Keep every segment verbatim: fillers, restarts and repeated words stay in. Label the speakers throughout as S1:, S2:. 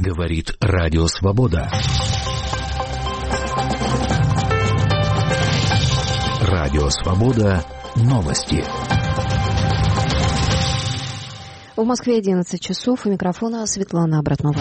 S1: Говорит Радио Свобода. Радио Свобода. Новости.
S2: В Москве одиннадцать часов. У микрофона Светлана Обратнова.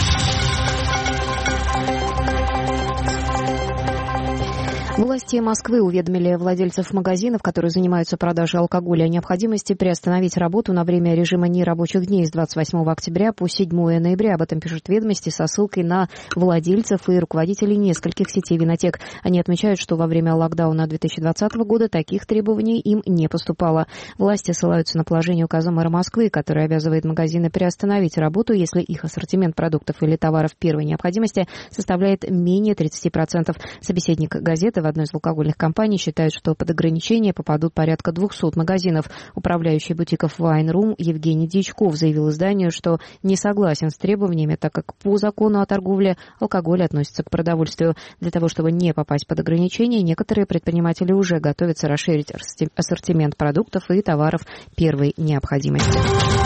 S2: Власти Москвы уведомили владельцев магазинов, которые занимаются продажей алкоголя, о необходимости приостановить работу на время режима нерабочих дней с двадцать восьмого октября по седьмого ноября. Об этом пишут «Ведомости» со ссылкой на владельцев и руководителей нескольких сетей винотек. Они отмечают, что во время локдауна две тысячи двадцатого года таких требований им не поступало. Власти ссылаются на положение указа мэра Москвы, который обязывает магазины приостановить работу, если их ассортимент продуктов или товаров первой необходимости составляет менее тридцати процентов. Собеседник газеты в одной из алкогольных компаний считает, что под ограничение попадут порядка двухсот магазинов. Управляющий бутиков Wine Room Евгений Дьячков заявил изданию, что не согласен с требованиями, так как по закону о торговле алкоголь относится к продовольствию. Для того, чтобы не попасть под ограничения, некоторые предприниматели уже готовятся расширить ассортимент продуктов и товаров первой необходимости.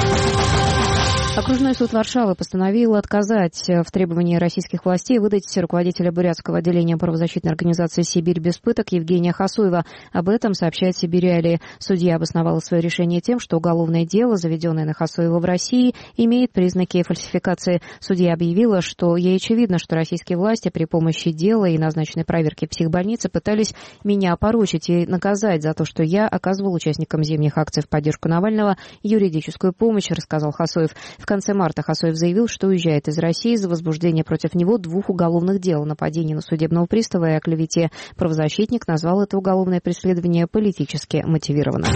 S2: Окружной суд Варшавы постановил отказать в требовании российских властей выдать руководителя бурятского отделения правозащитной организации «Сибирь без пыток» Евгения Хасуева. Об этом сообщает «Сибирь-Реалии». Судья обосновала свое решение тем, что уголовное дело, заведенное на Хасуева в России, имеет признаки фальсификации. Судья объявила, что ей очевидно, что российские власти при помощи дела и назначенной проверки психбольницы пытались меня опорочить и наказать за то, что я оказывал участникам зимних акций в поддержку Навального юридическую помощь, рассказал Хасуев. В конце марта Хасуев заявил, что уезжает из России за возбуждение против него двух уголовных дел: нападение на судебного пристава и о клевете. Правозащитник назвал это уголовное преследование политически мотивированным.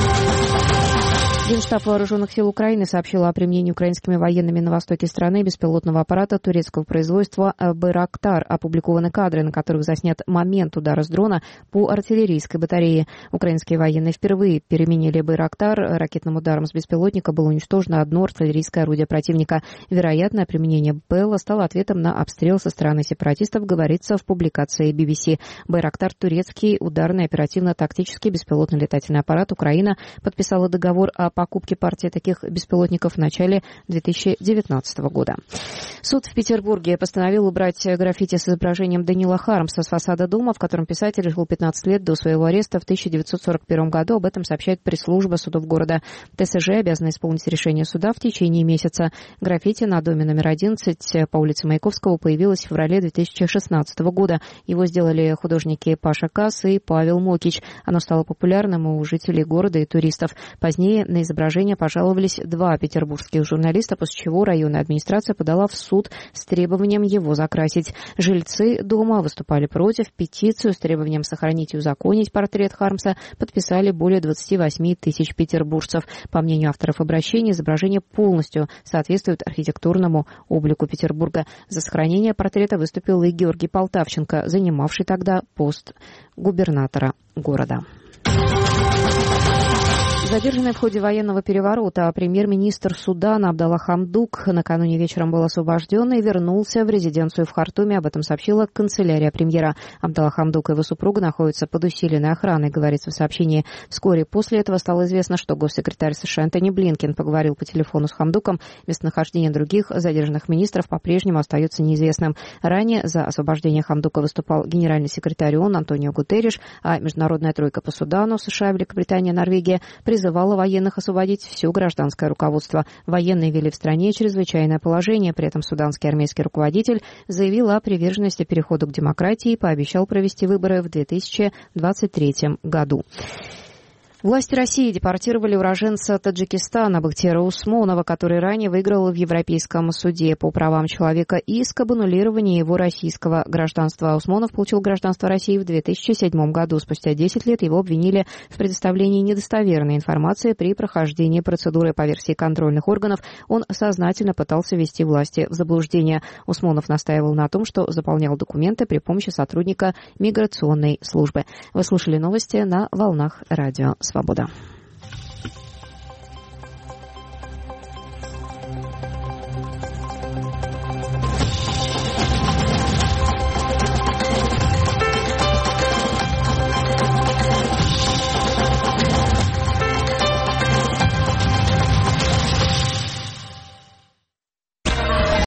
S2: Генштаб Вооруженных сил Украины сообщил о применении украинскими военными на востоке страны беспилотного аппарата турецкого производства «Байрактар». Опубликованы кадры, на которых заснят момент удара с дрона по артиллерийской батарее. Украинские военные впервые применили «Байрактар». Ракетным ударом с беспилотника было уничтожено одно артиллерийское орудие противника. Вероятно, применение БЭЛа стало ответом на обстрел со стороны сепаратистов, говорится в публикации би би си. «Байрактар» — турецкий ударный оперативно-тактический беспилотный летательный аппарат. Украина подписала договор о покупки партии таких беспилотников в начале две тысячи девятнадцатого года. Суд в Петербурге постановил убрать граффити с изображением Даниила Хармса с фасада дома, в котором писатель жил пятнадцать лет до своего ареста в тысяча девятьсот сорок первом году. Об этом сообщает пресс-служба судов города. ТСЖ обязана исполнить решение суда в течение месяца. Граффити на доме номер одиннадцать по улице Маяковского появилось в феврале две тысячи шестнадцатого года. Его сделали художники Паша Касс и Павел Мокич. Оно стало популярным у жителей города и туристов. Позднее на изображение пожаловались два петербургских журналиста, после чего районная администрация подала в суд с требованием его закрасить. Жильцы дома выступали против. Петицию с требованием сохранить и узаконить портрет Хармса подписали более двадцати восьми тысяч петербуржцев. По мнению авторов обращения, изображение полностью соответствует архитектурному облику Петербурга. За сохранение портрета выступил и Георгий Полтавченко, занимавший тогда пост губернатора города. Задержанный в ходе военного переворота премьер-министр Судана Абдалла Хамдук накануне вечером был освобожден и вернулся в резиденцию в Хартуме. Об этом сообщила канцелярия премьера. Абдалла Хамдук и его супруга находятся под усиленной охраной, говорится в сообщении. Вскоре после этого стало известно, что госсекретарь США Энтони Блинкен поговорил по телефону с Хамдуком. Местонахождение других задержанных министров по-прежнему остается неизвестным. Ранее за освобождение Хамдука выступал генеральный секретарь ООН Антонио Гутерриш, а Международная тройка по Судану, США, Великобритания, Норвегия призывала военных освободить все гражданское руководство. Военные ввели в стране чрезвычайное положение. При этом суданский армейский руководитель заявил о приверженности переходу к демократии и пообещал провести выборы в две тысячи двадцать третьем году. Власти России депортировали уроженца Таджикистана Бахтияра Усмонова, который ранее выиграл в Европейском суде по правам человека иск об аннулировании его российского гражданства. Усмонов получил гражданство России в две тысячи седьмом году. Спустя десять лет его обвинили в предоставлении недостоверной информации при прохождении процедуры. По версии контрольных органов, он сознательно пытался ввести власти в заблуждение. Усмонов настаивал на том, что заполнял документы при помощи сотрудника миграционной службы. Вы слушали новости на волнах радио «Свобода».